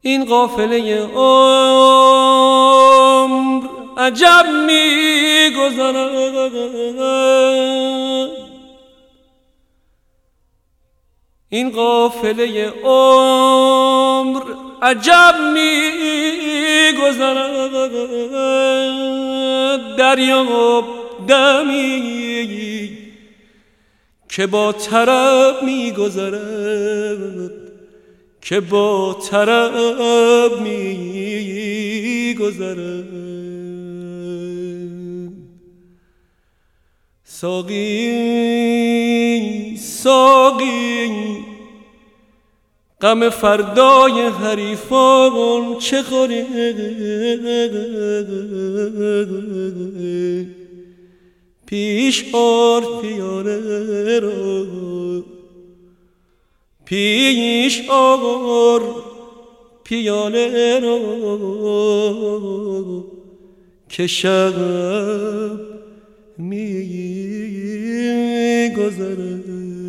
این قافله عمر عجب می‌گذرد، این قافله عمر عجب می‌گذرد. دریاب دمی که با طرب می‌گذرد، که با طرب می‌گذرد. ساقی ساقی غم فردای حریفان چه خوری؟ پیش آر پیاله را، پیش آر پیاله را که شب می‌گذرد.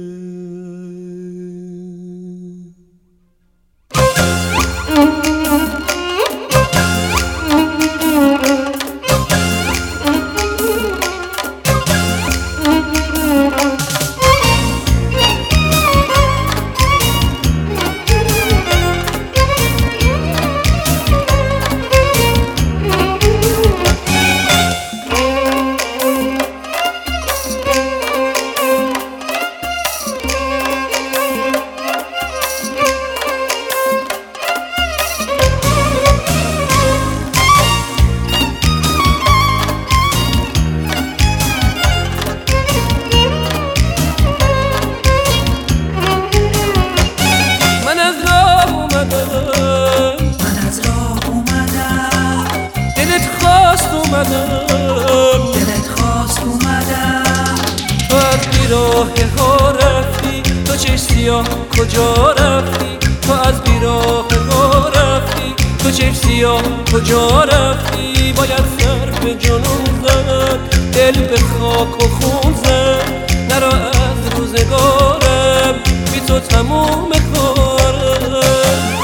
دلت خواست اومدم، تو از بیراه ها رفتی، تو چشم سیاه کجا رفتی؟ تو از بیراه ها رفتی، تو چشم سیاه کجا رفتی؟ باید سر به جنون زد، دل به خاک و خون زد، نرا از روزگارم بی تو تموم کارم.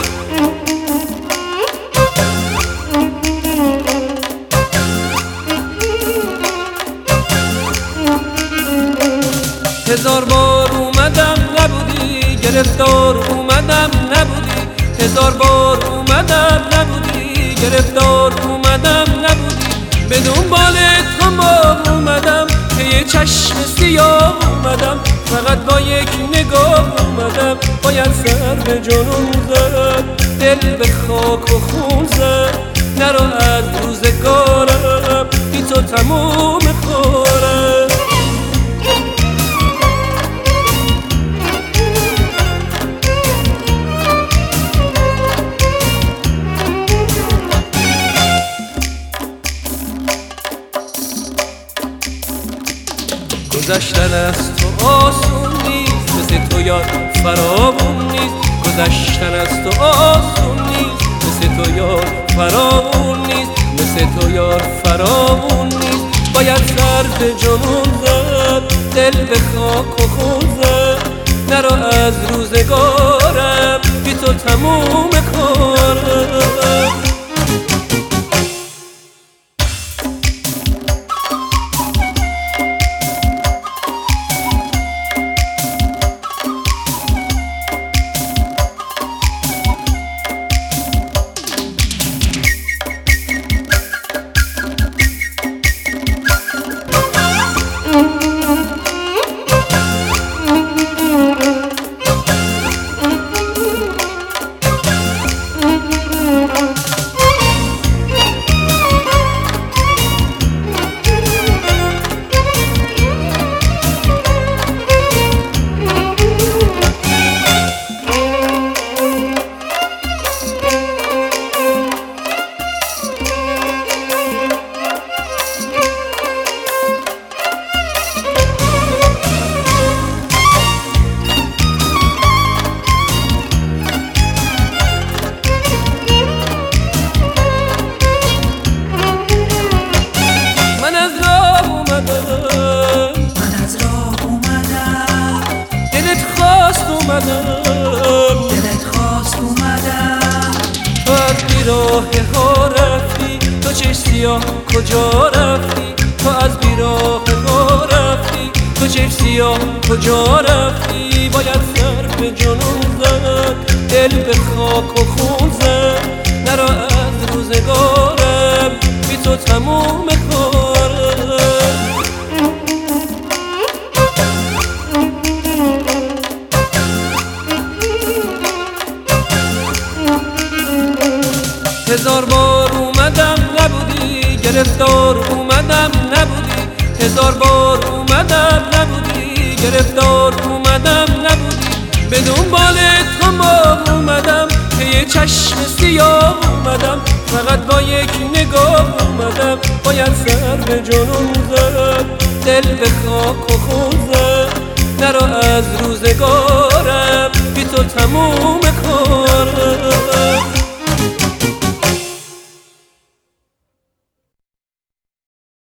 هزار بار اومدم نبودی، گرفتار اومدم نبودی، هزار بار اومدم نبودی، گرفتار اومدم نبودی، به دنبال تو ما اومدم، که یه چشم سیاه اومدم، فقط با یک نگاه اومدم، باید سر به جنون زد، دل به خاک و خون زد، نرو از روزگارم بی تو تموم کارم. گذشتن از تو آسون نیست، مثل تو یار فراوون نیست، گذشتن از تو آسون نیست، مثل تو یار فراوون نیست، مثل تو یار فراوون نیست، باید سر به جنون زد، دل به خاک و خون زد، نرو از روزگارم بی تو تموم کارم. سیاه کجا رفتی؟ تو از بیراه ما رفتی. تو چشم سیاه کجا رفتی؟ باید سر به جنون زد، دل به خاک و خون زد. نرا از روزگارم، بی تو تموم کارم. هزار بار اومدم نبودی، گرفتار اومدم نبودی. هزار بار اومدم نبودی، گرفتار اومدم نبودی. به دنبال تو ما اومدم، که یه چشم سیاه اومدم. فقط با یک نگاه اومدم، باید سر به جنون زد، دل به خاک و خون زد. نرا از روزگارم، بی تو تموم